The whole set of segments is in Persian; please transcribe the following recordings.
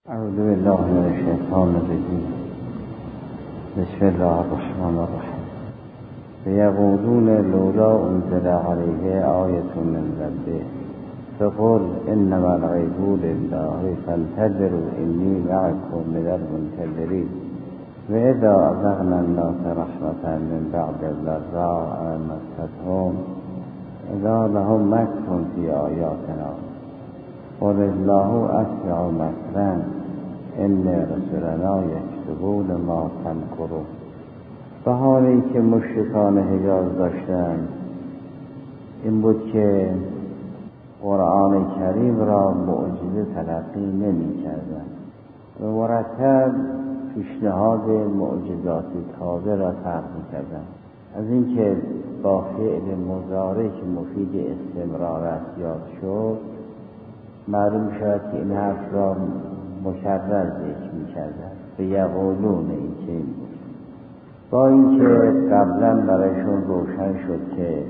اعوذ بالله من الشیطان الرجیم. بسم الله الرحمن الرحیم. یقولون لولا انزل علیه آیة من ربه فقل انما الغیب لله فانتظروا انی معکم من المنتظرین و اذا اذقنا الناس رحمة من بعد ضراء مستهم اذا لهم مکر فی آیاتنا قل الله اسرع مکرا ان رسولنا یکتبون ما تمکرون. بهانه‌ای که مشرکان حجاز داشتند این بود که قرآن کریم را معجزه تلقی نمی‌کردند و مرتب پیشنهاد معجزات تازه را طرح می‌کردند. از اینکه با فعل مضارع که مفید استمرار است یاد شد، معلوم شد که این حرف را مکرر ذکر می‌کردند. به یقولون این که این بود، با اینکه قبلا برایشون روشن شد که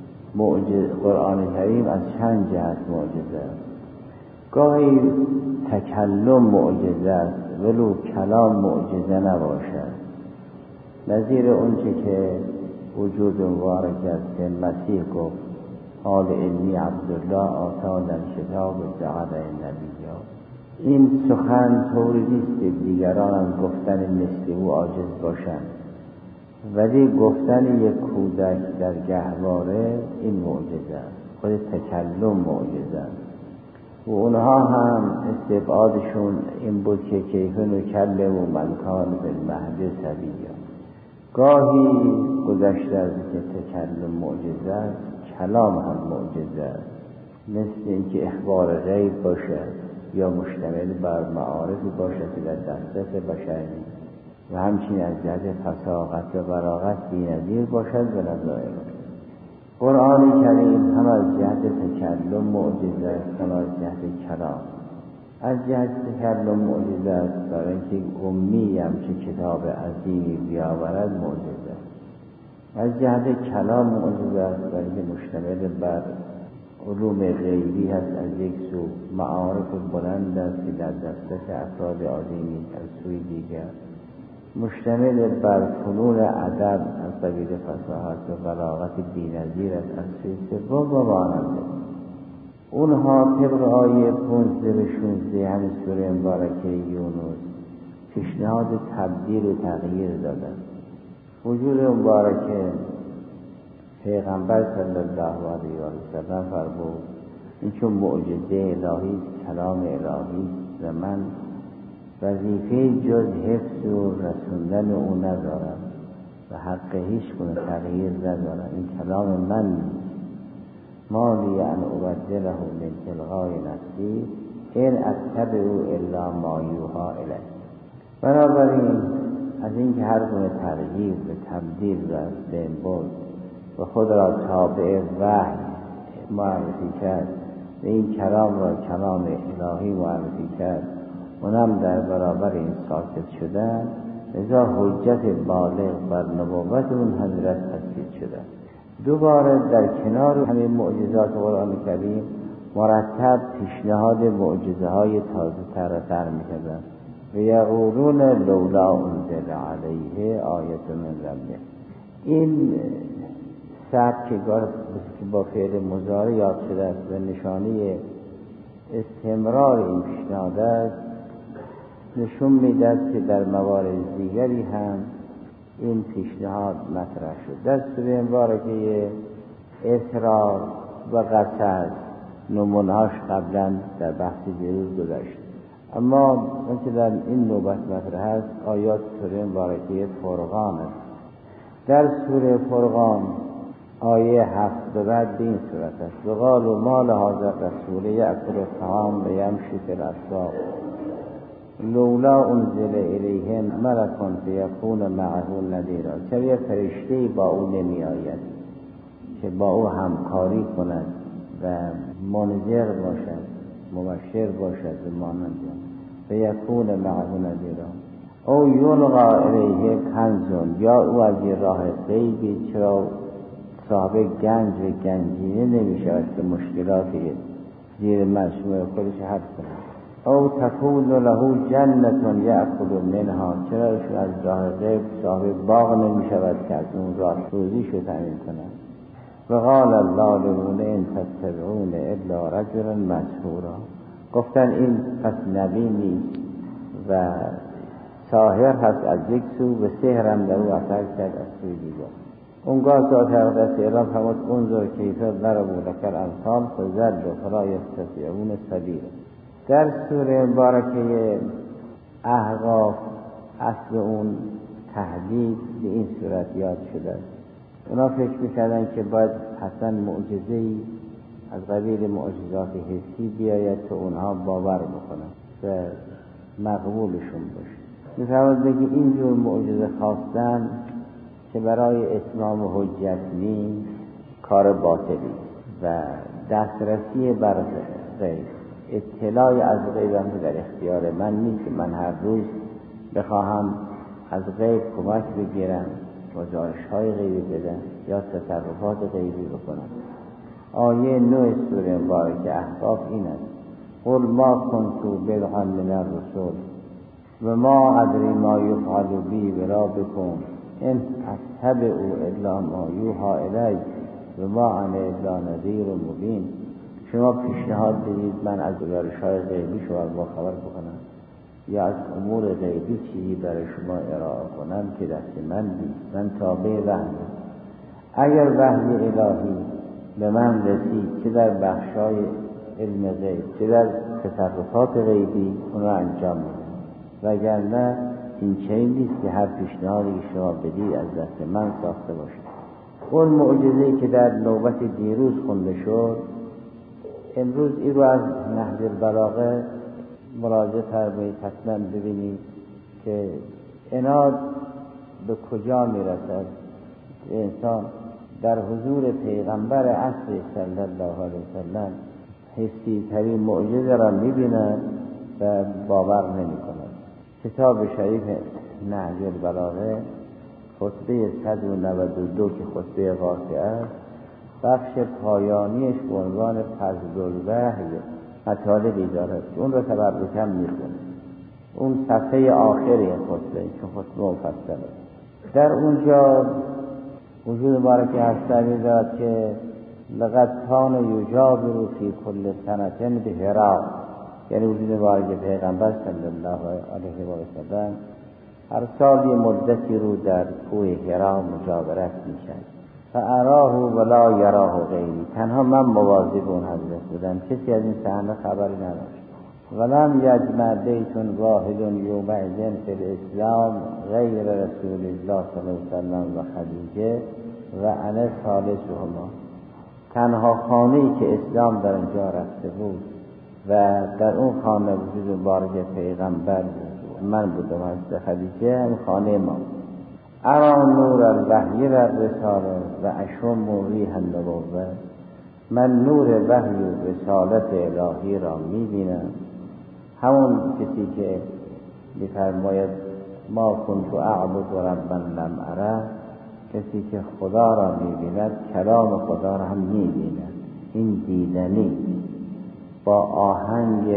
قرآن کریم از چند جهت معجزه است. گاهی تکلم معجزه است ولو کلام معجزه نباشد، نظیر اون که وجود مبارک است که مسیح گفت قال انی عبدالله آتانی الکتاب و جعلنی نبیا. این سخن طوری نیست که دیگران از گفتن مثل او عاجز باشند، ولی گفتن یک کودک در گهواره این معجزه است، خود تکلم معجزه است. و اونها هم استبعادشون این بود که کیف نکلم من کان بالمهد صبیا. گاهی گذشته از که تکلم معجزه است، کلام هم معجزه است، مثل اینکه اخبار غیب باشد یا مشتمل بر معارفی باشد که در دسترس بشری و همچنین از جهت فصاحت و بلاغت بی‌نظیر باشد و نظایر. قرآن کریم هم از جهت تکلم معجزه است، هم از جهت کلام. از جهت تکلم معجزه است برای اینکه امی همچه کتاب عظیمی بیاورد معجزه است. از جهت کلام معجزه است برای اینکه مشتمل بر علوم غیبی هست از یک سو، معارف بلند است که در دسترس افراد عادی نیست از سوی دیگر، مشتمل بر فنون ادب از قبیل فصاحت و بلاغت بی‌نظیر است از سوی سوم و ماننده. اونها طبق آیه 15 و 16 همین سوره مبارکه یونس پیشنهاد تبدیل و تغییر دادند. وجود مبارکه پیغمبر صلی الله علیه و سلم فرمود این چون معجزه الهی کلام الهی و من وظیفه جز حفظ و رسوندن او ندارم و حق هیچ گونه تغییر ندارم، این کلام من نیست. ما لی ان ابدله من تلقای نفسی ان اتبع الا ما یوحی الی. بنابراین از اینکه هر گونه تغییر و تبدیل و استنباط و خود را تابع وحی معرفی کرد و این کلام را کلام الهی معرفی کرد، اونم در برابر این ساکت شدن، لذا حجت بالغ بر نبوت اون حضرت تثبیت شده. دوباره در کنار همین معجزات قرآن کریم مرتب پیشنهاد معجزه های تازه تر می‌کردند. و یقولون لولا انزل علیه آیة من ربه. این سبک که با فعل مضارع یاد شده است و نشانه استمرار این پیشنهاد است، نشون می‌دهد که در موارد دیگری هم این پیشنهاد مطرح شد. در سوره مبارکه اسراء و قصص نمونه‌هاش قبلا در بحث دیروز گذشت، اما اون که در این نوبت مطرح است آیات سوره مبارکه فرقان است. در سوره فرقان آیه 7 به بعد به این صورت است: وقالوا ما لهذا الرسول یأکل الطعام و یمشی فی الاسواق لولا انزل الیه ملک فیکون معه نذیرا. چرا فرشته‌ای با او نمی آید که با او همکاری کند و منذر باشد، مبشر باشد و مانند فیکون معه نذیرا. او یلقا الیه کنز، یا او از یه راه غیبی چرا صاحب گنج و گنجینه نمی شود که مشکلاتی زیر مجموعه خودش حل کند. او تکون له جنة یأکل منها، چرا ایشون از راه غیب صاحب باغ نمی شود که از اون راه روزیشو تامین کند. و قال الظالمون ان تتبعون الا رجلا مسحورا، گفتن این پس نبی نیست و ساحر هست از یک سو، به سحر هم در او اثر کرد از سوی دیگر. اونگاه ذات اقدس اعلام فرمود انظر کیف ضربوا لک الامثال فضلوا فلا یستطیعون سبیلا. در سوره مبارکه احقاف اصل اون تهدید به این صورت یاد شده است. اونا فکر میکردن که باید حتما معجزه‌ای از قبیل معجزات حسی بیاید که اونها باور بکنن و مقبولشون باشه. میفرماید بگی اینجور معجزه خواستن که برای اتمام حجت نیست، کار باطلی و دسترسی بر غیب، اطلاع از غیبم در اختیار من نیست. من هر روز بخواهم از غیب کمک بگیرم، گزارش‌های غیبی بدم یا تصرفات غیبی بکنم. آیه 9 سوره مبارکه احقاف این است: قل ما کنت بدعا من الرسل و ما ادری ما یفعل بی ولا بکم ان اتبع الا ما یوحی الی و ما انا الا نذیر مبین. شما پیشنهاد بدید من از گزارش‌های غیبی شما با خبر بکنم یا از امور غیبی چیزی برای شما ارائه کنم که دست من نیست، من تابع وحی. اگر وحی الهی به من رسید چه در بخشای علم غیب چه در تصرفات غیبی اون را انجام میدم، وگرنه این چیزی نیست که هر پیشنهادی که شما بدید از دست من ساخته باشد. اون معجزه‌ای که در نوبت دیروز خونده شد، امروز این رو از نهج البلاغه مراجعه فرمایید حتما ببینید که عناد به کجا میرسد. انسان در حضور پیغمبر عصر صلی الله علیه وسلم حسی ترین معجزه را می‌بیند و باور نمی‌کند. کتاب شریف نهج البلاغه خطبه 192 که خطبه قاطعه است، بخش پایانیش به عنوان فضل الوحی مطالبی دارد که اون را تبرکم می‌خونه. اون صفحه آخری خطبه چون خطبه مفصله، در اونجا وجود مبارک هستمی داد که لقد کان یجابر فی کل سنة به هرا، یعنی وجود مبارک پیغمبر صلی الله علیه و سلم هر سال یه مدتی رو در کوه هرا مجاورت می‌کرد. فاراه ولا یراه غیری، تنها من مواظب اون حضرت بودم، کسی از این صحنه خبری نداشت. ولم یجمع بیت واحد یومئذ فی الاسلام غیر رسول الله صلی الله علیه و سلم و خدیجه و انا ثالثهما. تنها خانه‌ای که اسلام در اونجا رفته بود و در اون خانه وجود مبارک پیغمبر من بودم، حضرت خدیجه، هم خانه ما. ارا نور الوحی و رساله و اشم ریح النبوه، من نور وحی و رسالت الهی را می‌بینم. همون کسی که می‌فرماید ما کنت اعبد ربا لم اره، کسی که خدا را می‌بیند کلام خدا را هم می‌بیند. این دیدنی با آهنگ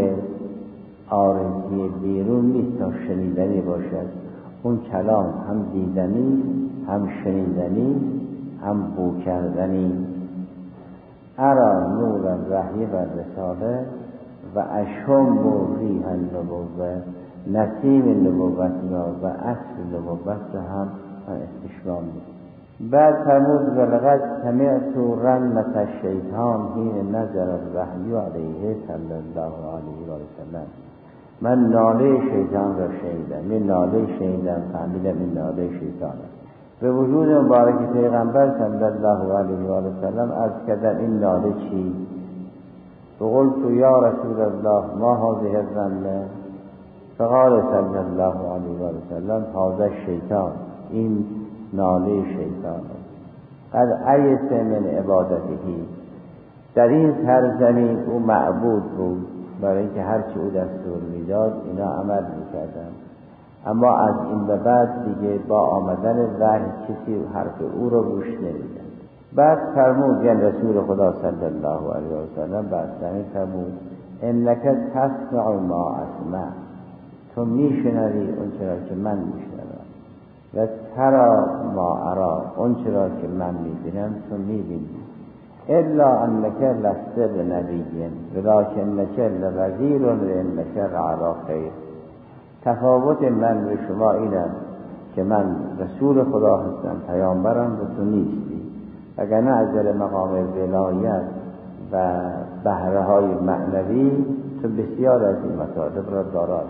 عارضی بیرون نیست تا شنیدنی باشد. اون کلام هم دیدنی، هم شنیدنی، هم بو کردنی. ارا نور الوحی و رساله و اشم ریح النبوه، نسیم نبوت را و اصل نبوت را هم استشمام بود. بعد فرمود ولقد سمعت رنة الشیطان حین نزل الوحی علیه صلی الله علیه و سلم، من ناله شیطان را شنیدم. این ناله شنیدم فهمیدم این ناله شیطان است. به وجود مبارک پیغمبر صلی الله علیه و سلم عرض کردم این ناله چی؟ فقلت یا رسول الله ما هذه الرنة؟ فقال صلی الله علیه و سلم هذا الشیطان، این ناله شیطان است. قد ایس من عبادته، در این سرزمین او معبود بود، برای اینکه هرچی او دستور میداد اینا عمل میکردن، اما از این به بعد دیگه با آمدن وحی کسی حرف او رو گوش نمیدن. بعد فرمود یعنی رسول خدا صلی الله علیه و سلم بعد زمین فرمود انک تسمع ما اسمع، تو میشنوی اون چرا که من میشنوم، و ترا ما ارا، اون چرا که من میبینم تو میبینی. الا انک لست بنبی ولکنک لرسول وانک لعلی خیر. تفاوت من به شما اینم که من رسول خدا هستم، پیامبرم، و تو نیستی. وگرنه از در مقام ولایت و بهره های معنوی تو بسیار از این مطالب را دارد.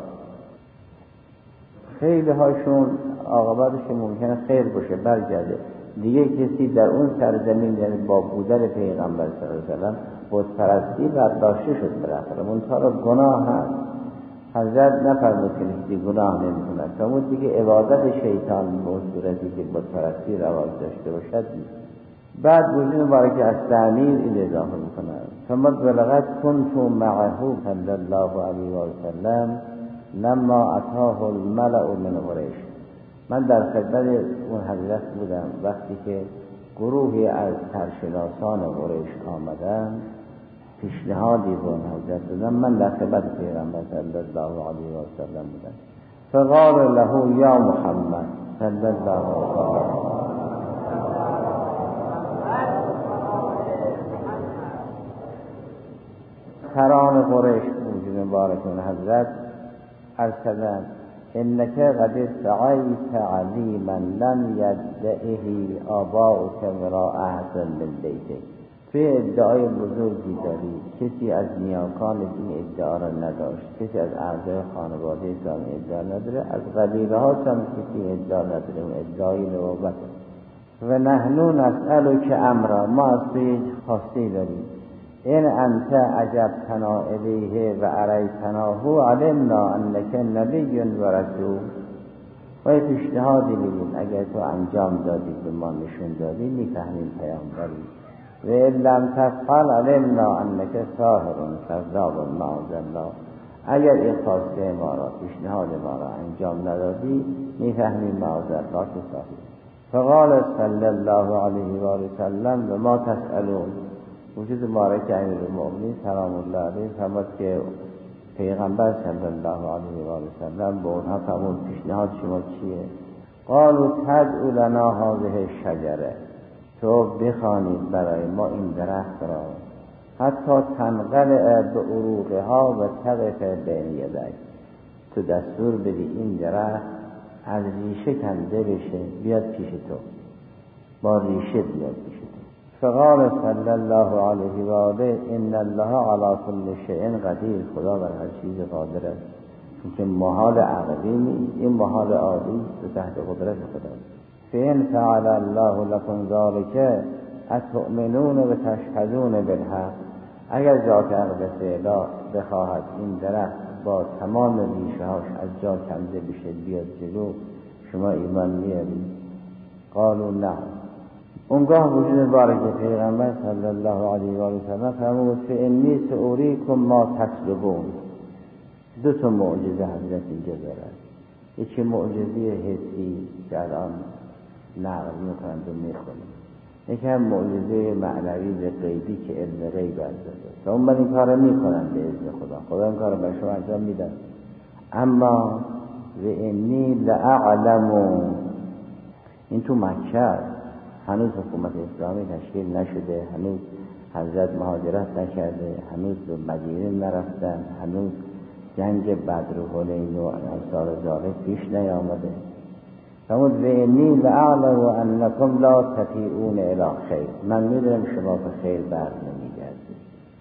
خیلی هاشون عاقبتش ممکنه خیر باشه، برگرده دیگه کسی در اون سرزمین، یعنی با بودن پیغمبر صلی الله علیه و سلم، بت پرستی برداشته شد بالاخره. منتها گناه هست، حضرت نفرمود که کسی گناه نمی‌کند، فرمود دیگه عبادت شیطان به اون صورتی که بت پرستی رواج داشته باشد نیست. بعد وجود مبارک از تعمیر این اضافه می‌کند، فرمود ولقد کنت معه صلی الله علیه و سلم لما اتاه الملأ من قریش. من در خدمت اون حضرت بودم وقتی که گروهی از سرشناسان قریش آمدند، پیشنهادی به اون حضرت دادم. من در خدمت پیغمبر صلی الله علیه و سلم بودم. فقال له یا محمد صلی الله علیه و سلم، سران قریش بود مبارک اون حضرت ارسلن انک قد سعیت عظیما لم یدعه آباؤک ولا احد من بیتک. توی ادعای بزرگی داری، کسی از نیاکان این ادعا را نداشت، کسی از اعضای خانواده اسلام ادعا نداره، از قبیله ها هم کسی ادعا نداره، اون ادعای نبوت. و نحن نسألک امرا، ما از توی خواسته داریم، این انت عجبتنا الیه و اریتناه علمنا انک نبی و رسول. و یه پیشنهادی میدیم، اگر تو انجام دادی به ما نشون دادی میفهمیم پیامبری، و لم تفعل علمنا انک ساحر کذاب معاذالله. اگر این خواسته ما را، پیشنهاد ما را انجام ندادی میفهمیم معاذالله که ساحر. فقال صلی الله علیه و سلم و ما تسألون. وجود مبارک امیرالمؤمنین سلام الله علیه فرمود که پیغمبر صلی الله علیه و سلم به اونها فرمود پیشنهاد شما چیه؟ قالوا تدعو لنا هذه الشجره، تو بخوانید برای ما این درخت را، حتی تنقلع به عروقها و تقف بین یدیک، تو دستور بدی این درخت از ریشه کنده بشه بیاد پیش تو، با ریشه بیاد پیش تو. فقال صلی الله علیه و آله ان الله علی کل شیء قدیر، خدا بر هر چیز قادر است. چون محال عقلی نیست، این محال عادی است، تحت قدرت خدا. فإن فعل الله لكم ذلك اتؤمنون و تشهدون بالحق. اگر ذات اقدس اله بخواهد این درخت با تمام ریشه‌هاش از جا کنده بشه بیاد جلو، شما ایمان میارید؟ قالوا نه. اونگاه وجود مبارک پیغمبر صلی الله علیه و آله سلم فرمود فإنی سأریکم ما تطلبون. دو تا معجزه حضرت اینجا دارد، یکی معجزه حسی که الان نقل میکنند و میخونند، یکی هم معجزه معنوی و غیبی که علم غیب است. و اون من این کار میکنند به اذن خدا این کار به شما انجام میدن. اما و انی لأعلم، این تو مکه هنوز حکومت اسلامی تشکیل نشده، هنوز حضرت مهاجرت نکرده، هنوز به مدینه نرفتن، هنوز جنگ بدر و حنین و امثال ذالک پیش نیامده. فرمود و انی لأعلم انکم لا تطیعون الی خیر، من میدونم شما به خیر بر نمیگردید،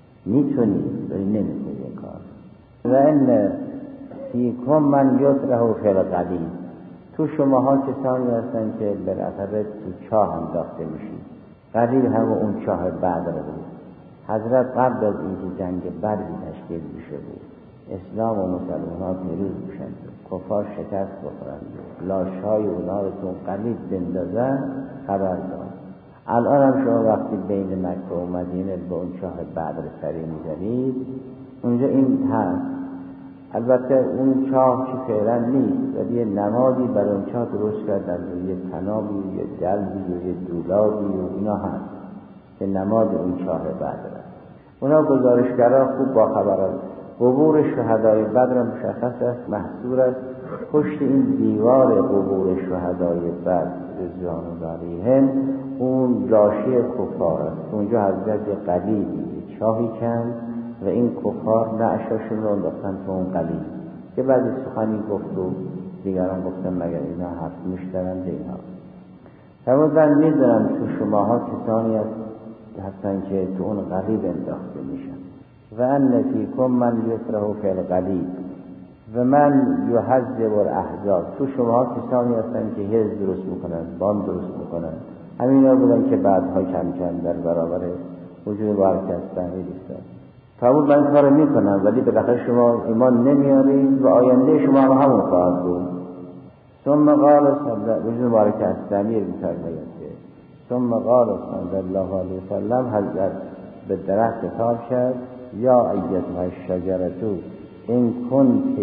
میتونید ولی نمیکنید این کار. و ان فیکم من یطرح فی القلیل، تو شماها کسانی هستن که بالاخره تو چاه انداخته میشید. قلیل هم اون چاه بدر بود. حضرت قبل از اینکه جنگ بدر تشکیل بشه بود، اسلام و مسلمان ها پیروز بشن، کفار شکست بخورند، لاشهای اونا رو تو قلیل بندازن، خبر داد. الان هم شما وقتی بین مکه و مدینه به اون چاه بدر سری میزنید، اونجا این هست. البته اون چاه که فعلا نیست، ولی یه نمادی برای اون چاه درست کردن، یه تنابی، یه جلبی، یه دولابی و اینا هست که نماد اون چاه بدر است. اونا گزارشگرها خوب با خبر قبور شهدای بدر مشخص است، محصور است. پشت این دیوار قبور شهدای بدر رضوان الله علیهم اون راشی کفار است. اونجا حضرت قلیبی چاهی کند و این کفار نعشاشون رو انداختن تو اون قلیب که بعضی سخنی گفت و دیگران گفتن مگر اینا حرف میشنوند اینا. فرمودن میدونم تو شماها کسانی هستن که تو اون قلیب انداخته میشن و ان فیکم من یفرح فی القلیب و من یحذب الاحزاب. تو شماها کسانی هستن که حزب درست میکنن، باند درست میکنن. همینا بودن که بعدها کم کم در برابر وجود بارک هستن ایستادن. فرمود من کارو میکنم ولی بالاخره شما ایمان نمیارید و آینده شما همون خواهد بود. ثم قال وجود بارک هستن میفرماید ثم قال صلی الله علیه وسلم حضرت به درخت خطاب کرد یا ایتها الشجرة ان کنت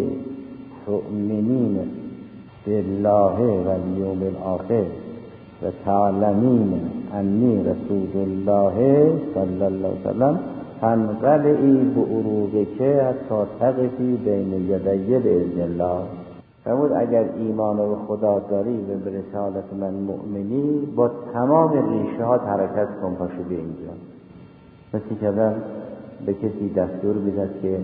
تؤمنین بالله و الیوم الاخر و تعلمین انی رسول الله صلی الله علیه وسلم فانقلعی بعروقک حتی تقفی بین یدی باذن الله. فرمود اگر ایمان به خدا داری و به رسالت من مؤمنی با تمام ریشه ها حرکت کن پاشو به اینجا. مثل که به کسی دستور میداد که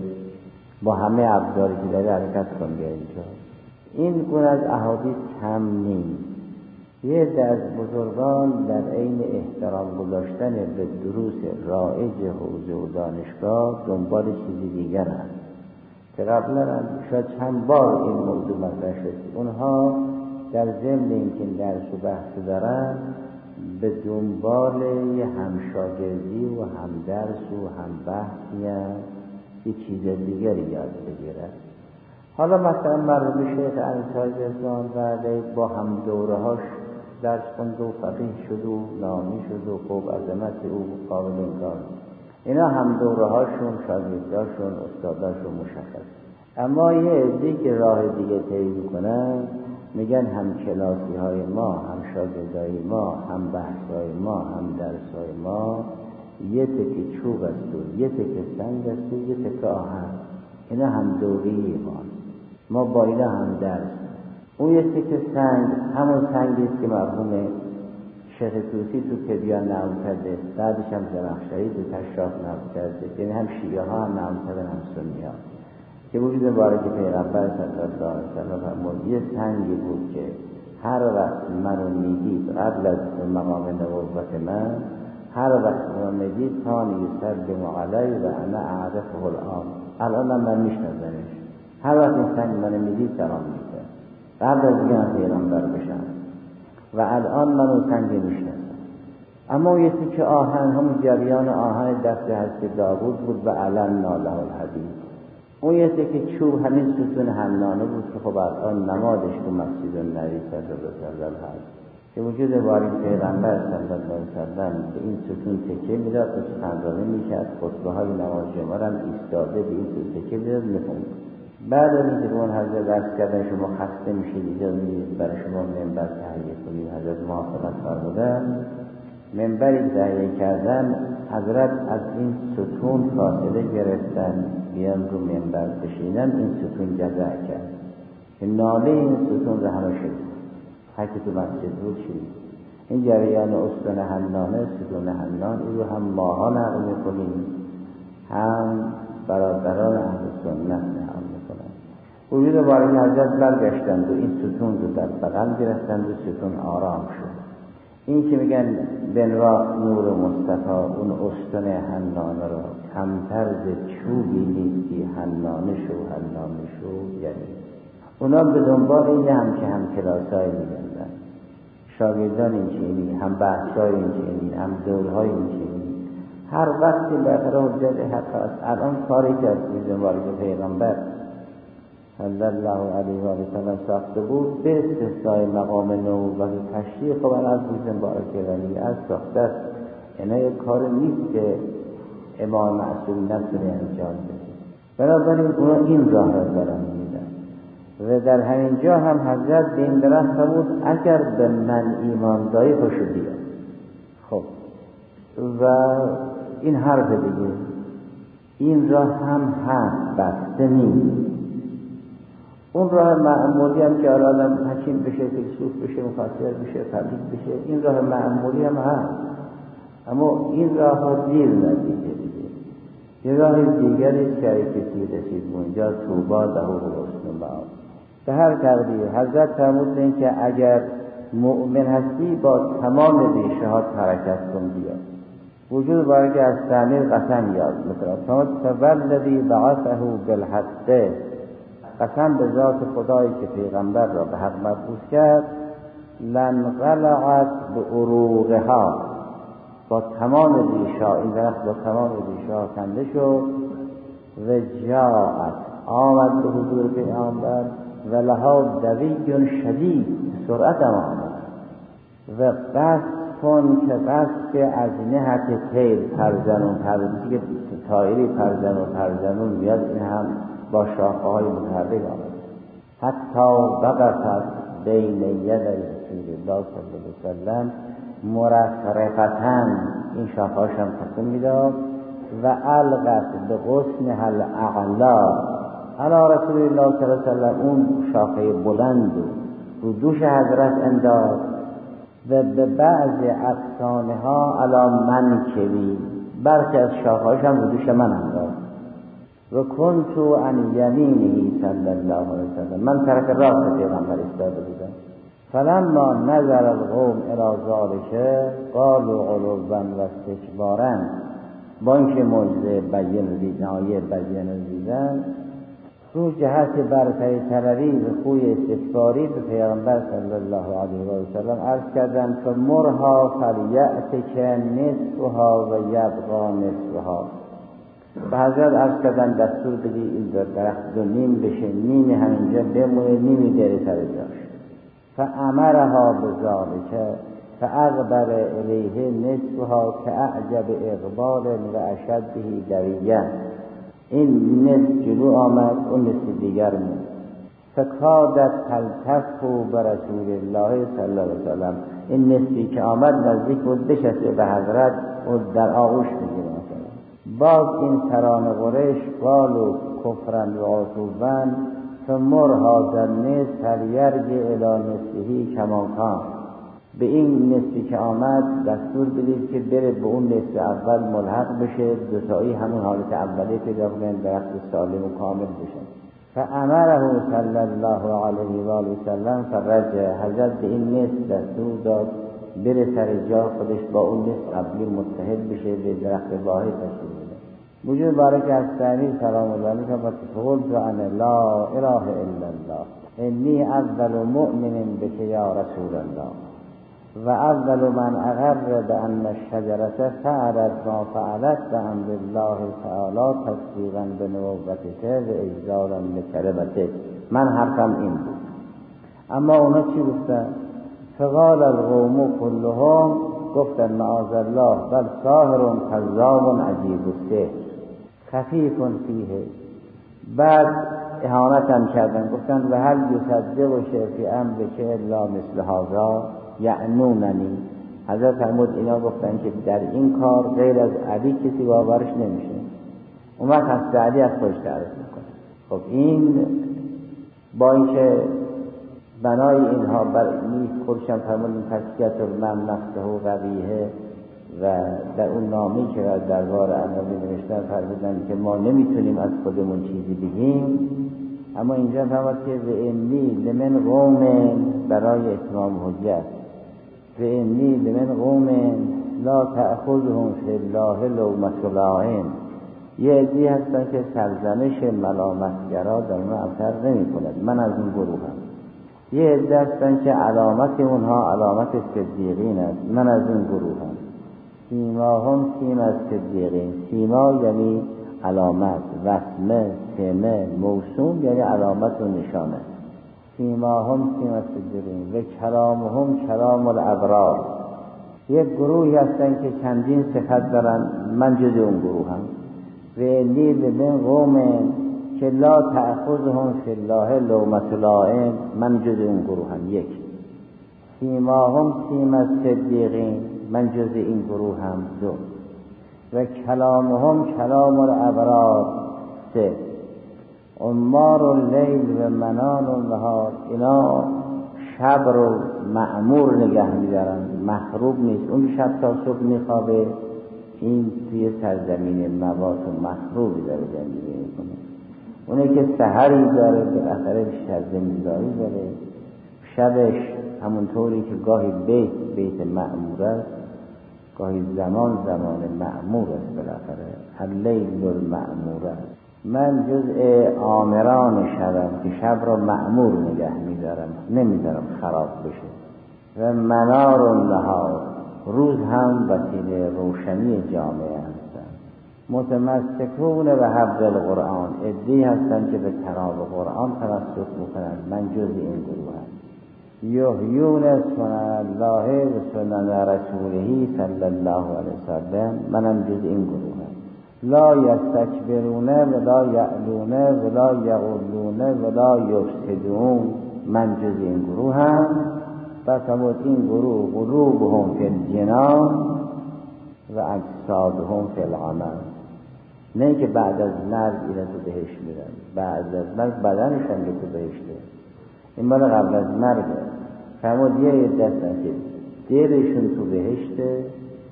با همه ابزاری که داری حرکت کن به اینجا. این گونه از احادیث کم نیست. یه عده از بزرگان در عین احترام گذاشتن به دروس رایج حوزه و دانشگاه دنبال چیزی دیگر هست که قبلا شاید چند بار این موضوع مطرح شد. اونها در ضمن اینکه درس و بحث دارن به دنبال یه همشاگردی و هم درس و هم بحثی هست، یه چیز دیگری یاد بگیرن. حالا مثلا مرحوم شیخ انصاری رضوان الله با هم دوره هاش درس خوند و فقیه شد و نامی شد و خوب عظمت او قابل انکار. اینا هم دوره هاشون، شاگرداشون، استاداشون مشخص. اما یه عده‌ای که راه دیگه طی میکنن میگن هم کلاسی های ما، هم شاگردای ما، هم بحث های ما، هم درس های ما یه تکه چوب است و یه تکه سنگ است و یه تکه آهن. اینا هم دوری ما با اینا هم درس. اون یه تکه سنگ همون سنگی است که مرحوم شیخ طوسی تو تبیان نقل کرده، بعدش هم زرخشاهی تو کشاف نقل کرده، یعنی هم شیعه ها هم نقل کردن هم سنی ها که وجود مبارک پیغمبر صلی الله علیه وسلم فرمود یه سنگی بود که هر وقت منو میدید قبل از مقام نبوت من، هر وقت منو میدید کان یسلم علی و انا اعرفه الان من میشناسمش. هر وقت این سنگ منو میدید سلام میکرد قبل از اینکه من پیغمبر بشم و الان من اون سنگ میشناسم. اما یه تیکه آهن همون جریان آهن دست حضرت داوود بود و علن ناله الحدید. اون یه تیکه چوب همین ستون حنانه بود که خب الان نمادش تو مسجد النبی صلی الله علیه و هست که وجود باری پیغمبر صلی الله علیه و سلم به این ستون تکیه میداد و سخنرانی میکرد، خطبه های نماز جمعه هم ایستاده به این ستون تکیه میداد میخوند. بعد از اینکه اون حضرت درس کردن شما خسته میشید اجازه میدید برای شما منبر تهیه کنید، حضرت موافقت فرمودن. منبری تهیه کردن، حضرت از این ستون فاصله گرفتن بیان رو منبر بشینن. این ستون جزع کرد که ناله این ستون رو همه شد هر که تو مسجد بود شد. این جریان استون حنانه، ستون حنان، این رو هم ماها نقل میکنیم هم برادران اهل سنت نقل میکنن. وجود باری حضرت برگشتند و این ستون رو در بغل گرفتند و ستون آرام شد. این که میگن بنوا نور مصطفی اون استون حنانه رو کمتر ز چوبی نیستی حنانه شو یعنی اونا به دنبال این هم کلاسای میگردن، شاگردان این چینی، هم بحثای این چینی، هم دورهای این چینی. هر وقتی بالاخره حجت حق است. الان کاری که از وجود پیغمبر صلی الله علیه و سلم ساخته بود به استثنای مقام نبوت و تشریح خب از وجود مبارک ولی از ساخته است. اینا یک کار نیست که امام معصوم نتونه انجام بده. بنابراین اونا این راه را دارن میدن و در همین جا هم حضرت به این درخت بود اگر به من ایمان داری خوشو بیا. خب و این حرف دیگه این راه هم هست، بسته نیست. اون راه معمولی هم که آدم حکیم بشه، فیلسوف بشه، مفسر بشه، طبیب بشه، این راه معمولی هم هست، اما این راه ها دیر نتیجه میده. یه راه دیگری که کسی رسید اونجا، توبا له حسن مآب. به هر تقدیر حضرت فرمود این که اگر مؤمن هستی با تمام ریشه ها حرکت کن بیا. وجود باره که از تعمیر قسم یاد میکنه، فوالذی بعثه بالحق، قسم به ذات خدایی که پیغمبر را به حق مبعوث کرد، لانقلعت بعروقها، با تمام ریشا، این درخت با تمام ریشا کنده شد، و جاءت، آمد به حضور پیغمبر، و لها دوی شدید، سرعت آمد، و بس کن که بس که اجنحت طیر، پرزنون که طائری پرزنون میاد، این هم با شاخه های متحرک آمد، حتی وقفت بین یدی رسول الله صلی الله علیه وسلم مرفرفتن، این شاخه هاش هم تکون میداد، و القت به غصنها الاعلا علی رسول الله صلی الله علیه وسلم، اون شاخه بلند رو دوش حضرت انداز، و به بعض افسانه ها علی منکبی، برخی از شاخه هاش هم رو دوش من انداز، و کنتو عن یمینه صلی الله علیه وسلم، من طرف راست پیغمبر ایستاده بودم. فلما نظر القوم الی ذلک قالوا علوا و استکبارا، با اینکه موعظه بیان دیدن، رو جهت برتری طلبی و خوی استکباری به پیغمبر صلی الله علیه و سلم عرض کردند که مرها فلیأتک نصفها و یبقی نصفها. به حضرت عرض کردن دستور بدی این درخت دو نیم بشه، نیمی همینجا بمونه، نیمی بره سر جاش. فامرها بذلک فاقبل الیه نصفها کاعجب اقبال و اشده دویه، این نصف جلو آمد، اون نصف دیگر موند. فکادت تلتف برسول الله صلی الله علیه وسلم، این نصفی که آمد نزدیک بود بشسته به حضرت و در آغوش میگیره. باز این ترانه قریش قالوا کفرا و عصوبا فمر هذا النصف فلیرجع الی نصفه کما کان، به این نصفی که آمد دستور بدید که بره به اون نصف اول ملحق بشه، دوتایی همون حالت اولیه پیدا کنن، درخت سالم و کامل بشن. فامره صلی الله علیه و آله و سلم فرجع، حضرت به این نصف دستور داد بره سر جا خودش، با اون نصف قبلی متحد بشه، به درخت واحد تشکیل بده. وجود بارک از تعمیر سلام الله علیه و قلت انا لا اله الا الله انی اول مؤمن بک یا رسول الله و اول من اقر بان الشجرة فعلت ما فعلت بامر الله تعالی تصدیقا بنبوتک و اجلالا لکلمتک. من حرفم این بود. اما اونا چی گفتن؟ فقال القوم كلهم، گفتن معاذ الله بل ساحر کذاب عجیب السحر خفیف فیه. بعد اهانتم کردن، گفتن و هل یصدق فی امرک الا مثل هذا یعنوننی. حضرت فرمود اینا گفتن که در این کار غیر از علی کسی باورش نمیشه. اومد از علی از خودش تعریف میکنه. خب این با اینکه بنای اینها بر نیست، خودشم فرمودن تسکیت من نفسه و قبیحه، و در اون نامی که در دربار اموی نوشتن فرمودن که ما نمیتونیم از خودمون چیزی بگیم. اما اینجا فرمود که و انی لمن قوم، برای اتمام حجت، و انی لمن قوم لا تأخذهم فی الله لومة لائم، یه عده‌ای هستن که سرزنش ملامتگرا در اون اثر نمی کند، من از اون گروهم. یه عده هستن که علامت اونها علامت صدیقین است، من از اون گروهم. سیماهم سیم از صدیقین، سیما یعنی علامت، وسمه، سمه، موسوم یعنی علامت و نشانه. سیماهم سیم از صدیقین و کلامهم کلام الابرار. یک گروهی هستن که چندین صفت دارن، من جز اون گروهم. و انی لمن قوم که لا تأخذهم فی الله لومة لائم، من جز اون گروهم. یک. سیماهم سیم از صدیقین، من جز این گروهم. دو. و کلامهم کلام الابرار. 3 عمار اللیل و منان النهار، اینا شب رو معمور نگه می‌دارن، محروب نیست. اون شب تا صبح میخوابه، این توی سرزمین موات و محروبی داره زندگی میکنه. اونه که سحری داره بالاخره بیشتر زمینداری داره. شبش همونطوری که گاهی بیت معمور است، گاهی زمان معمور است. بالاخره اللیل المعمور است. من جزء آمران شبم که شب را معمور نگه میدارم، نمیدارم خراب بشه. و منار النهار، روز هم وسیله روشنی جامعه هستن. متمسکون به حبل القرآن، عده‌ای هستن که به طناب قرآن تمسک میکنن. من جزء این گروه هم. یحیون سنن الله و سنن رسوله صلی الله علیه وسلم، منم جزء این گروه هم. لا یستکبرون ولا یعلون ولا یغلون ولا یفسدون، من جزء این گروه هم. پس همون این گروه قلوبهم فی الجنان و اجسادهم فی العمل، نه که بعد از مرگ اینا تو بهشت میرن، بعد از مرگ بدنشون که تو بهشته، این مال قبل از مرگه. فرمود یه دستن که دلشون تو بهشته،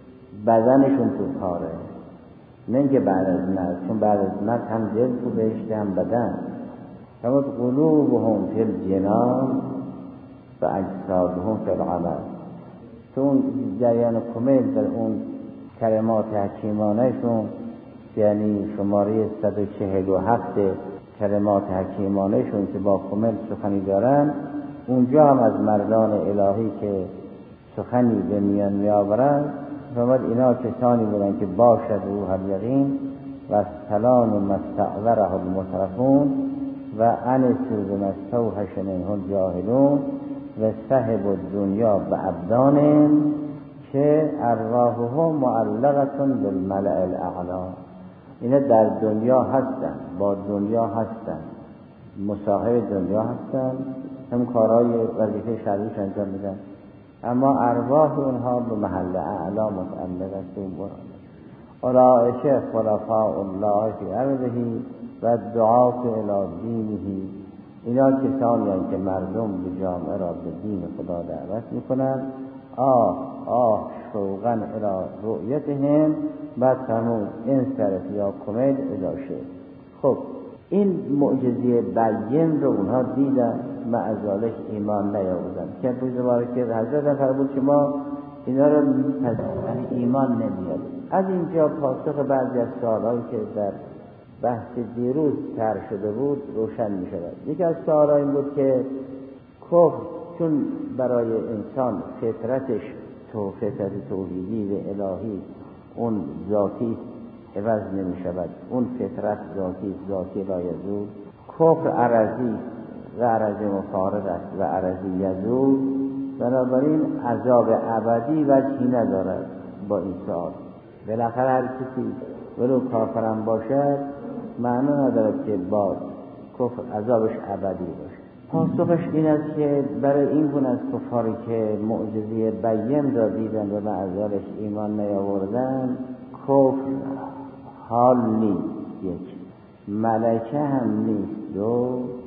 بدنشون تو کاره، نه که بعد از مرگ، چون بعد از مرگ هم دل تو بهشته هم بدن. فرمود قلوبهم فی الجنان و اجسادهم فی العمل. تو اون جریان کمیل در اون کلمات حکیمانهشون، یعنی شماره 147 کلمات حکیمانهشون که با کمیل سخنی دارن، اونجا هم از مردان الهی که سخنی به میان میآورن فرمود اینا کسانی بودن که باشد روح الیقین و سلام مستعذره المترفون و انسوا بمستوحش منه الجاهلون و صاحب الدنیا به ابدان که ارواحهم معلقتون بالملأ الاعلی. اینا در دنیا هستن، با دنیا هستن، مصاحب دنیا هستن، هم کارهای وظیفه شرعیش انجام میدن، اما ارواح اونها به محل اعلی متعلقتون. اولئک خلفاء الله فی ارضه و دعاة الی دینه، اینا کسانی هستند که مردم به جامعه را به دین خدا دعوت میکنن. آه شوقا الی رؤیتهم، بعد فرمود انصرف یا کمیل اداشه. خب این معجزه بین رو اونها دیدن، معذالک ایمان نیاوردن. که روزواره که حضرت فرمود که ما اینا رو یعنی ایمان نمیاد. از اینجا پاسخ بعضی از سوالایی که در بحث دیروز طرح شده بود روشن می شود. یکی از سوال‌ها این بود که کفر چون برای انسان فطرتش فطرت توحیدی و الهی اون ذاتی عوض نمی شود، اون فطرت ذاتی لا یزول، کفر عرضی و عرضی مفارق است و عرضی یزول، بنابراین عذاب ابدی وجهی ندارد. با این سوال بالاخره هر کسی ولو کافرم باشد معنا ندارد که با کفر عذابش ابدی باشه. پاسخش این است که برای این گونه از کفاری که معجزه بین را دیدن و معذالش ایمان نیاوردن، کفر حال نیست، یک ملکه هم نیست، دو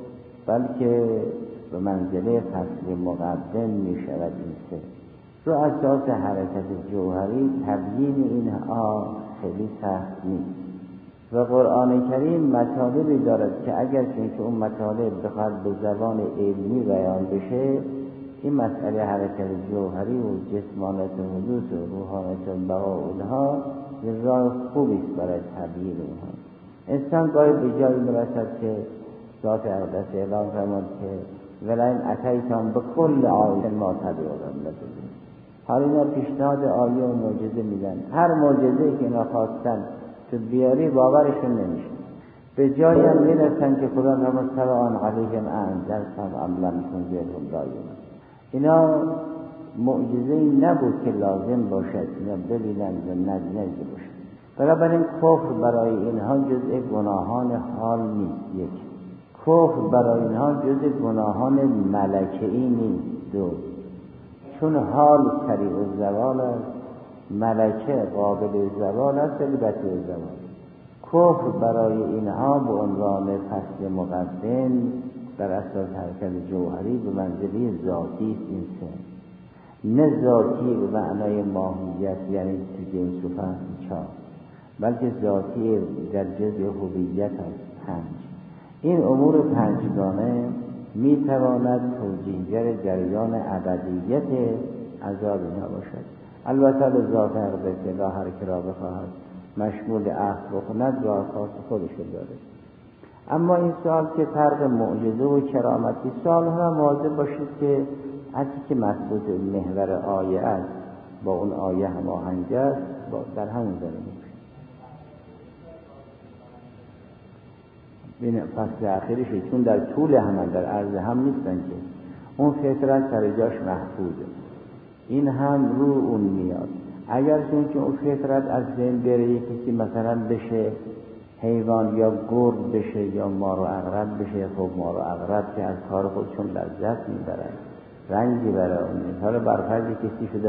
بلکه به منزله فصل مقدم می شود. این سه رو اساس حرکت جوهری تبیین اینها خیلی سخت نیست و قرآن کریم مطالبی دارد که اگر که اون مطالب بخواد به زبان علمی بیان بشه، این مسئله حرکت جوهری و جسمانیت و حدوث و روحانیت و بقا اونها راه خوبی است برای تبیین اونها. انسان گاهی به جایی میرسد که ذات اقدس اعلام فرمود که ولئن اتیتم بکل آیه ما تبعتم لکم. حالا اینا پیشنهاد آیه و معجزه میدن، هر معجزه‌ای که اینا خواستن تو بیاری باورشون نمیشه. به جایی هم میرسن که خدا فرمود سواء علیهم اانذرتم ام لم تنذرهم لا یؤمنون. اینا معجزه‌ای نبود که لازم باشد اینا ببینن و ندیده باشد. بنابراین کفر برای اینها جزء گناهان حال نیست. یک، کفر برای اینها جزء گناهان ملکه‌ای نیست. دو، چون حال سریع الزوال است ملکه قابل زوال است ولی بطیع زوال. کفر برای اینها به عنوان فصل مقدم بر اساس حرکت جوهری به منزله ذاتی است این سه، نه ذاتی به معنای ماهیت یعنی تو جنس و فهم چهار، بلکه ذاتی در جزء هویت است پنج. این امور پنجگانه می تواند توجیهگر جریان ابدیت عذاب اینها باشد. البته لذات حقیقت که لا هر که را بخواهد مشمول عهد بکند راه خاص خودشو داره. اما این سال که فرق معجزه و کرامتی سال ها مواظب باشید که هرچی که مطلوب محور آیه است با اون آیه هماهنگ است در همون زمینه. این فصل اخیرش چون در طول همان در عرض هم نیستن که اون فطرت سر جاش محفوظه، این هم رو اون میاد. اگر چون که اون فطرت از بین بره کسی مثلا بشه حیوان یا گرگ بشه یا مار و عقرب بشه، خب مار و عقرب که از کار خودشون لذت میبرن، رنجی برای اون حالا برفرض کسی شده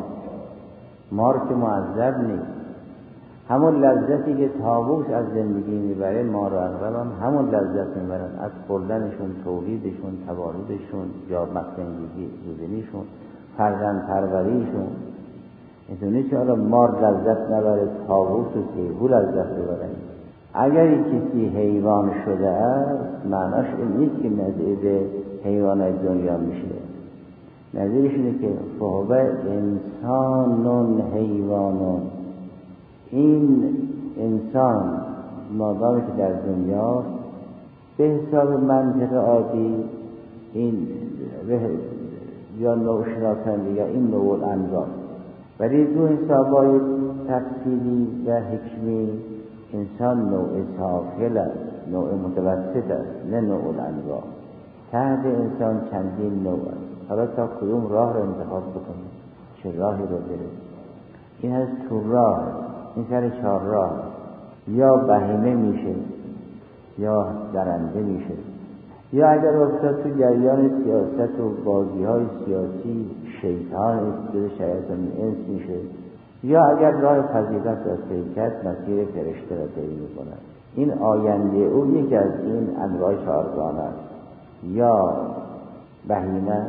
مار که معذب نیست، همون لذتی که طاووس از زندگی میبره مار و عقرب هم همون لذت میبرن، از خوردنشون، تولیدشون، توالدشون، جا مکنگی زودنیشون، فرزند پروریشون. اینطوری که حالا مار لذت نبره طاووس و سیهو لذت ببرن. اگر کسی حیوان شده است معناش این نیست که نظیر حیوانات دنیا میشه، نظیرش اینه که فهو انسانون حیوانون. این انسان مادامی که در دنیا به حساب منطق عادی این یا نوع شناسنده یا این نوع الانواع، ولی دو حسابای تفصیلی و حکمی انسان نوع سافل است، نوع متوسط است، نه نوع الانواع. تحت انسان چندین نوع است، حالا تا کدوم راه را انتخاب بکنیم، چه راهی رو بریم. این هست تو راه، این سر چهار راه، یا بهیمه میشه یا درنده میشه، یا اگر افتاد تو جریان سیاست و بازی های سیاسی شیطان است، شیطان انس میشه، یا اگر راه فضیلت را طی کرد مسیر فرشته را طی میکند. این آینده او یکی از این انواع چهارگانه است، یا بهیمه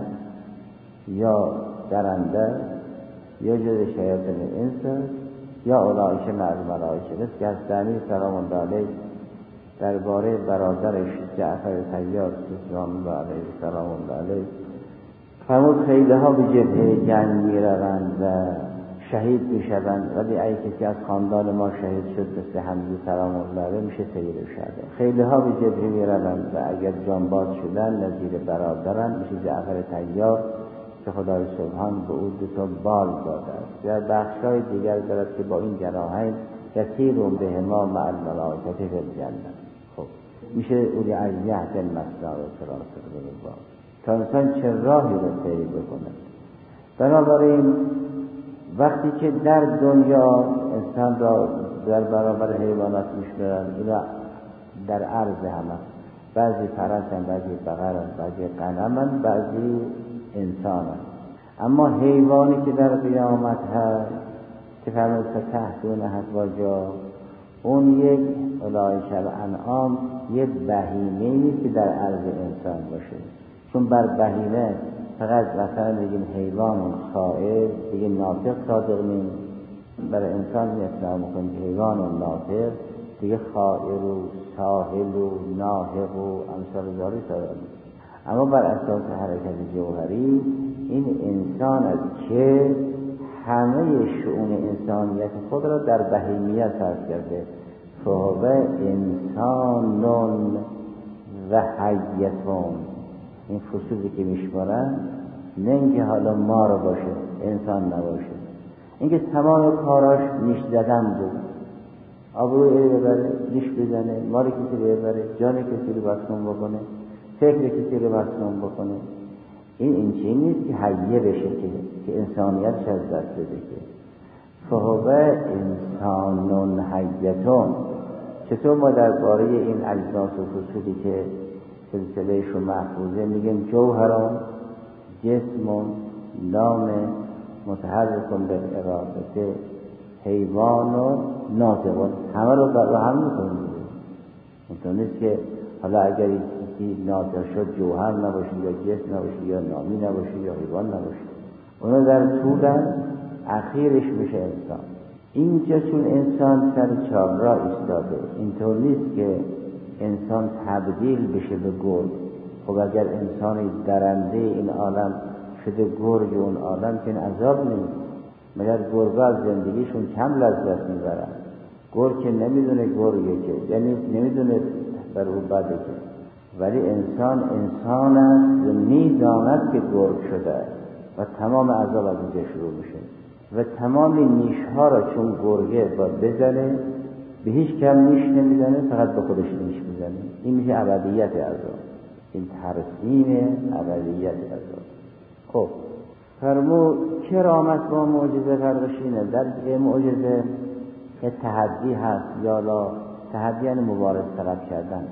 یا درنده یا جز شیاطین انس یا اولئک مع الملائکه. مثل که حضرت سلام الله علیه درباره برادرش جعفر طیار سلام الله علیه سلام الله علیه فرمود خیلی ها به جبهه جنگ میروند و شهید میشوند، ولی اگه کسی از خاندان ما شهید شد مثل حمزه سلام الله علیه میشه سید الشهدا. خیلی ها به جبهه میروند و اگر جانباز شدن نظیر برادرن میشه جعفر طیار که خدای سبحان به او دو بال داده است. در بخشای دیگر دارد که با این جناحین یسیرون بهما مع الملائکه فی الجنه. خب میشه اولی عزیحت المصنع و سراسط بالبال تا انسان چه راهی رو طی بکنه. بنابراین وقتی که در دنیا انسان را در برابر حیوانات میشمارن، اینا در عرض همه، بعضی فرسن، بعضی بقرن، بعضی غنمن، بعضی انسانن. اما حیوانی که در قیامت هست که فرمود فتحتون حسواجا، اون یک اولئک الانعام، یک بهیمه‌ای که در عرض انسان باشه. چون بر بهیمه فقط مثلا بگیم حیوان خائر دیگه ناطق صادق نیست، برای انسان اصلاح میکنیم حیوان و ناطق دیگه خائر و ساحل و ناحق و امثال ذاری صادق نیست. اما بر اساس حرکت جوهری این انسان است که همه شؤون انسانیت خود را در بهیمیت صرف کرده. فهو انسانون و حیتون، این فصولی که میشمارن نه اینکه حالا مار باشه انسان نباشه، اینکه تمام کاراش نیش زدن بود، آبروی ببره نیش بزنه، مار کسی رو ببره، جان کسی رو مسموم بکنه، فکر کسی رو مسموم بکنه. این چیزی نیست که حیه بشه که انسانیتش از دست بده. که فهو انسانون حیتون. چطور ما درباره این اجناس و فصولی که سلسلهشون محفوظه میگیم جوهران، جسم، نام، متحرک بالارادته، حیوان و ناطقون، همه رو بر هم میکنیم. اینطور نیست که حالا اگر این چیزی ناطق شد جوهر نباشه یا جسم نباشه یا نامی نباشه یا حیوان نباشه، اونو در طول اخیرش میشه انسان. اینجا چون انسان سر چهارراه ایستاده، اینطور نیست که انسان تبدیل بشه به گرگ. خب اگر انسان درنده این عالم شده گرگ اون عالم که این عذاب نیست، مگر گرگا از زندگیشون کم لذت میبرن؟ گرگ که نمیدونه گرگه که، یعنی نمیدونه بر او بده که، ولی انسان است و میداند که گرگ شده و تمام عذاب از اینجا شروع میشه و تمام نیشها را چون گرگه باید بزنه، به هیچ کم نیش نمیزنه، فقط به خودش نیش میزنه. این میشه ابدیت عذاب، این ترسیم ابدیت عذاب. خب فرمود کرامت با معجزه فرقش اینه. در معجزه تحدی هست، یا لا تحدی یعنی مبارز طلب کردن،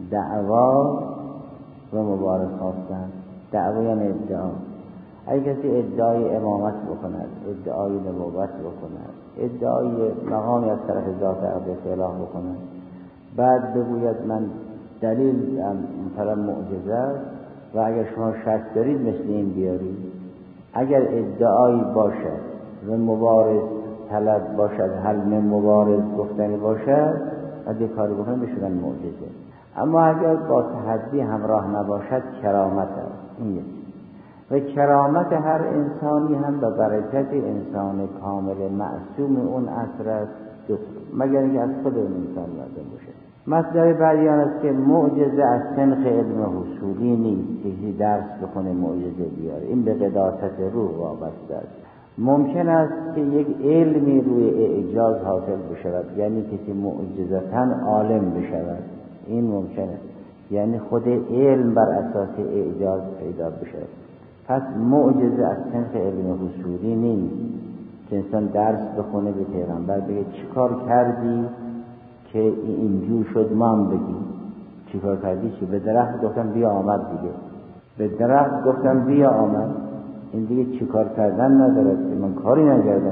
دعوا و مبارز خواستن. دعوا یعنی ادعا. اگه کسی ادعای امامت بکند، ادعای نبوت بکند، ادعای مقامی از طرف ذات اقدس اله بکند، بعد بگوید من دلیل مثلا معجزه است و اگر شما شک دارید مثل این بیارید، اگر ادعایی باشد و مبارز طلب باشد، حل مبارز گفتنی باشد، اگه کاری بکنید بشودن معجزه. اما اگر با تحدی همراه نباشد کرامت است. این یکی. و کرامت هر انسانی هم به برکت انسان کامل معصوم اون عصر است، مگر اینکه از خود اون انسان لازم باشه. مطلب بیان است که معجزه از سنخ علم حصولی نیست، کسی درس بکنه معجزه بیاره، این به قداست روح وابسته است. ممکن است که یک علمی روی اعجاز حاصل بشود، یعنی کسی معجزتاً عالم بشود، این ممکن است، یعنی خود علم بر اساس اعجاز پیدا بشود. پس معجزه از سنخ علم حصولی نیست که انسان درس بخونه به پیغمبر بگه چیکار کردی که اینجور شد، ما هم بگیم چیکار کردی. چی؟ به درخت گفتم بیا آمد دیگه، به درخت گفتم بیا آمد. این دیگه چیکار کردن ندارد که من کاری نکردم،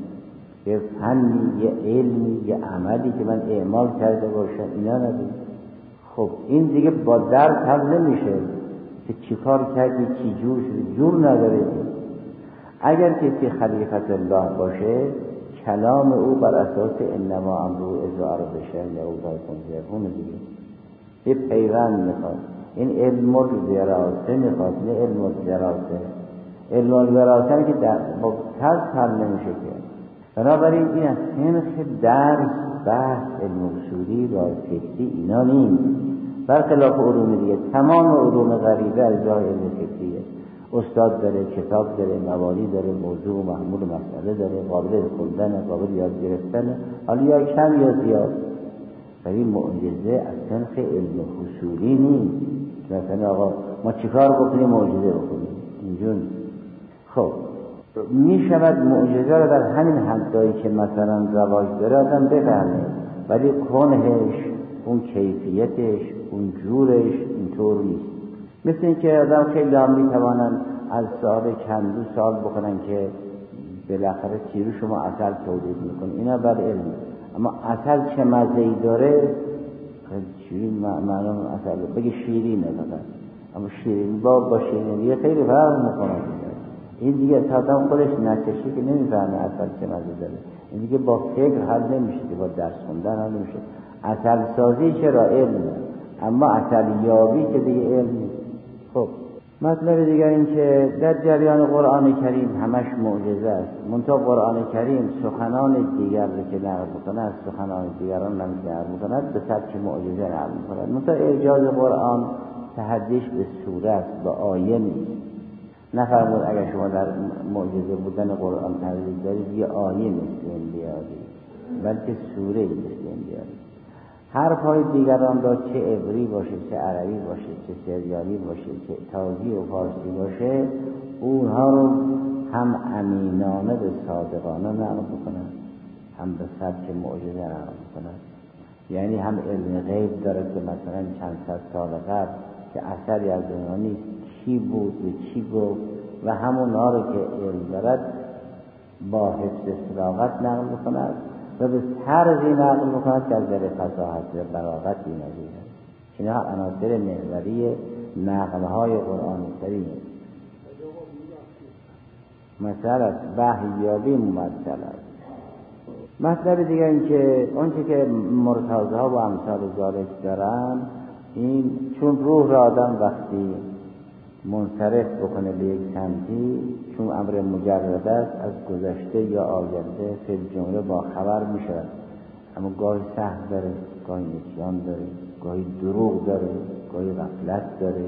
یه فنی، یه علمی، یه عملی که من اعمال کرده باشم اینا نداره. خب این دیگه با درس هم نمیشه که چیکار کردی، چی جور شد، جور نداره. اگر کسی خلیفت الله باشه، کلام او بر اساس انما امرو اذا اراد شیئا یقول کن فیکون دیگه، یه پیوند میخواد. این علم الوراثه میخواد، نه علم الدراسه. علم الوراثه که با ترس حل نمیشه که. بنابراین این از سنخ درس، بحث، علم اصولی، راه فکری اینا نیست، برخلاف علوم دیگه. تمام علوم غریبه از جای علم فکریه. استاد داره، کتاب داره، موالی داره، موضوع و محمول مسئله داره، قابل خوندن، قابل یاد گرفتن، حالا یا کم یا زیاد. ولی معجزه از سنخ علم حصولی نیست. مثلا آقا ما چیکار بکنیم معجزه بکنیم، اینجور. خب می شود معجزه را در همین حدایی که مثلا رواج داره آدم بفهمه، ولی کنهش، اون کیفیتش، اون جورش اینطور نیست. مثل این که آدم خیلی هم می توانن از سال چندو سال بکنن که بالاخره تیرو شما عسل تولید میکنه، اینا بر علم. اما عسل چه مزه‌ای داره، شیرین معلوم عسل بگه شیرینه فقط، اما شیرین با شیرینی خیلی فرق میکنه. این دیگه تا آدم خودش نکشی که نمیفهمه عسل چه مزه داره. این دیگه با فکر حل نمیشه، که با درس خوندن حل نمیشه. عسل سازی چرا علمه، اما عسل یابی که دیگه علم نیست. خب مطلب دیگر این که در جریان قرآن کریم همش معجزه است. منتها قرآن کریم سخنان دیگر رو که نقل میکنه از سخنان دیگران نقل میکنه به سبک معجزه نقل میکنه. منتها اعجاز قرآن تحدیش به سوره است، به آیه نیست. نفرمود اگر شما در معجزه بودن قرآن تحدید دارید یه آیه مثل این بیارید، بلکه سوره مثل این بیارید. حرف‌های دیگران را چه عبری باشه، چه عربی باشه، چه سریالی باشه، چه تازی و فارسی باشه، اونها رو هم امینانه به صادقانه نقل بکنن، هم به سبک معجزه نقل بکنن. یعنی هم علم غیب داره که مثلا چند صد سال قبل که اثری از دنیا نیست کی بود و چی گفت، و همونها رو که علم دارد با حفظ صداقت نقل میکند و به طرزی نقل میکند که از در فصاحت و بلاغت بی‌نظیر است. اینا عناصر محوری نقل‌های قرآن کریم. مثلا وحییابی ممثل است. مطلب دیگر این که اونچه که مرتضی‌ها و امثال ذالک دارن، این چون روح را آدم وقتی منصرف بکنه به یک سمتی، چون امر مجرد است، از گذشته یا آینده فی الجمله با خبر میشه، اما گاهی سهو داره، گاهی نسیان داره، گاهی دروغ داره، گاهی غفلت داره.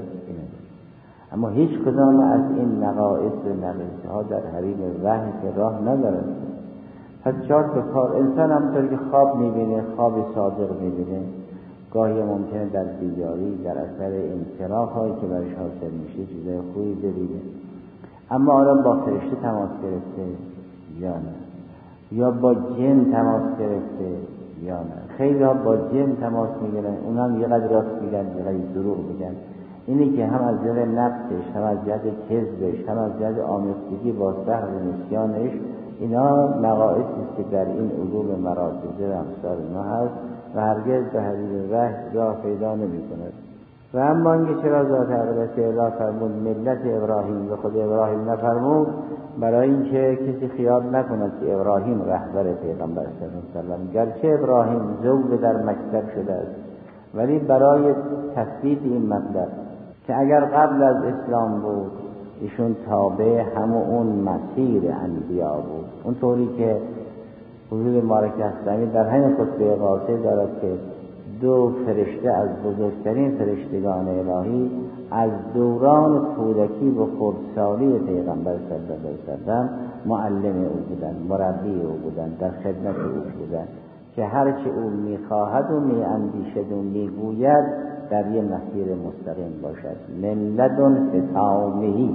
اما هیچ کدام از این نقائص و نقیصه ها در حریم وحی که راه نداره. پس چهار تا کار انسان همونطور که خواب میبینه، خواب صادق میبینه، گاهی ممکنه در بیداری در اثر انصراف هایی که برش حاصل میشه چیزای خوبی ببینه. اما آیا با فرشته تماس گرفته یا نه، یا با جن تماس گرفته یا نه. خیلی ها با جن تماس میگیرن، اونا هم یه قدر راست میگن یه قدر دروغ میگن. اینی که هم از جهت نفسش، هم از جهت کذبش، هم از جهت آمیختگی با سهو و نسیانش، اینا نقائصی است که در این علوم مراتب و امثال اینا هست و هرگز به حدیث وحی راه پیدا نمی‌کند. و اما اینکه چرا ذات اقدس اله فرمود ملت ابراهیم و خود ابراهیم نفرمود، برای اینکه کسی خیال نکند که ابراهیم رهبر پیغمبر صلی الله علیه و سلم، گرچه ابراهیم ذوق در مکتب شده است، ولی برای تثبیت این مطلب که اگر قبل از اسلام بود ایشون تابع همون اون مسیر انبیا بود، اونطوری که حضور مبارک اسلامی در همین خطبه قاصه دارد که دو فرشته از بزرگترین فرشتگان الهی از دوران کودکی و خردسالی پیغمبر صلی الله علیه و سلم معلم او بودند، مربی او بودند، در خدمت او بودند که هرچه او میخواهد و میاندیشد و میگوید در یه مسیر مستقیم باشد. من لدن فطامهی،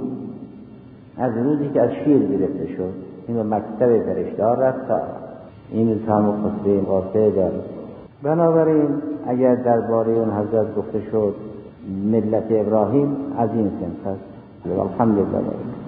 از روزی که از شیر گرفته شد این به مکتب فرشته رفت تا این تمام خطبه قاطع دارد. بنابراین اگر درباره اون حضرت گفته شد ملت ابراهیم از این سنت است. الحمدلله.